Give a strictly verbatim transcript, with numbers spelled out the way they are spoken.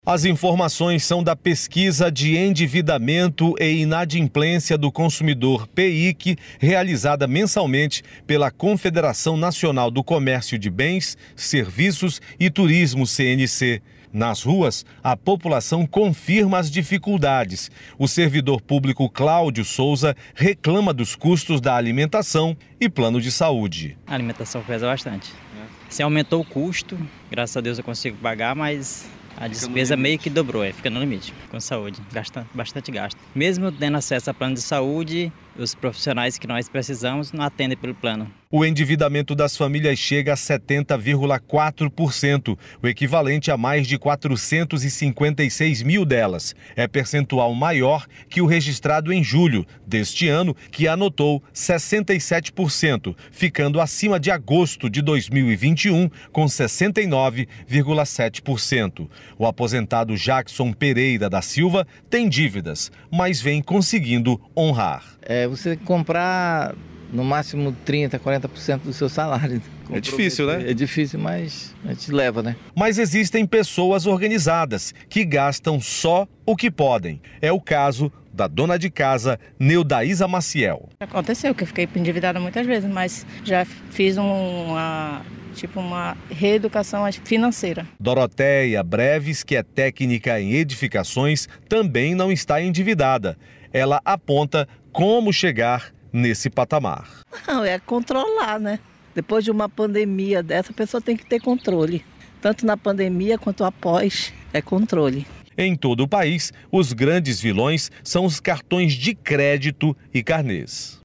As informações são da Pesquisa de Endividamento e Inadimplência do Consumidor, P I C, realizada mensalmente pela Confederação Nacional do Comércio de Bens, Serviços e Turismo, C N C. Nas ruas, a população confirma as dificuldades. O servidor público Cláudio Souza reclama dos custos da alimentação e plano de saúde. A alimentação pesa bastante. Se aumentou o custo, graças a Deus eu consigo pagar, mas a despesa meio que dobrou, é, fica no limite com saúde, gasta bastante gasto. Mesmo tendo acesso a plano de saúde, os profissionais que nós precisamos não atendem pelo plano. O endividamento das famílias chega a setenta vírgula quatro por cento, o equivalente a mais de quatrocentos e cinquenta e seis mil delas. É percentual maior que o registrado em julho deste ano, que anotou sessenta e sete por cento, ficando acima de agosto de dois mil e vinte e um, com sessenta e nove vírgula sete por cento. O aposentado Jackson Pereira da Silva tem dívidas, mas vem conseguindo honrar. É você comprar no máximo trinta, quarenta por cento do seu salário. É difícil, né? É difícil, mas a gente leva, né? Mas existem pessoas organizadas que gastam só o que podem. É o caso da dona de casa, Neudaísa Maciel. Aconteceu que eu fiquei endividada muitas vezes, mas já fiz uma... tipo uma reeducação financeira. Doroteia Breves, que é técnica em edificações, também não está endividada. Ela aponta como chegar nesse patamar. Não, é controlar, né? Depois de uma pandemia dessa, a pessoa tem que ter controle. Tanto na pandemia quanto após, é controle. Em todo o país, os grandes vilões são os cartões de crédito e carnês.